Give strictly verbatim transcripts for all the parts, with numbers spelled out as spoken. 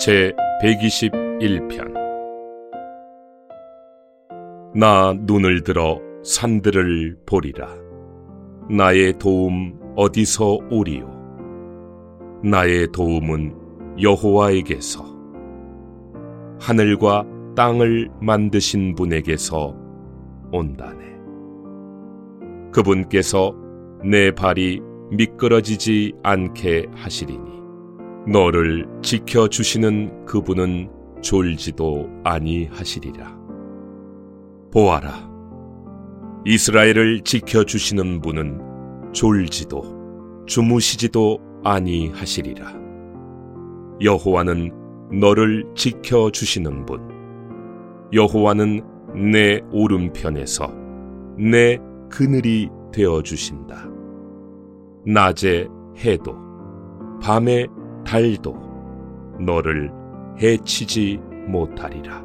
제백이십일 편. 나 눈을 들어 산들을 보리라. 나의 도움 어디서 오리요? 나의 도움은 여호와에게서, 하늘과 땅을 만드신 분에게서 온다네. 그분께서 내 발이 미끄러지지 않게 하시리니 너를 지켜주시는 그분은 졸지도 아니하시리라. 보아라, 이스라엘을 지켜주시는 분은 졸지도 주무시지도 아니하시리라. 여호와는 너를 지켜주시는 분, 여호와는 내 오른편에서 내 그늘이 되어주신다. 낮에 해도 밤에 달도 너를 해치지 못하리라.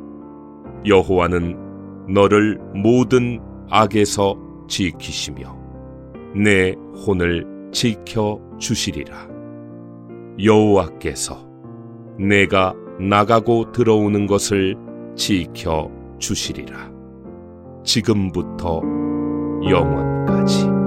여호와는 너를 모든 악에서 지키시며 내 혼을 지켜주시리라. 여호와께서 내가 나가고 들어오는 것을 지켜주시리라. 지금부터 영원까지.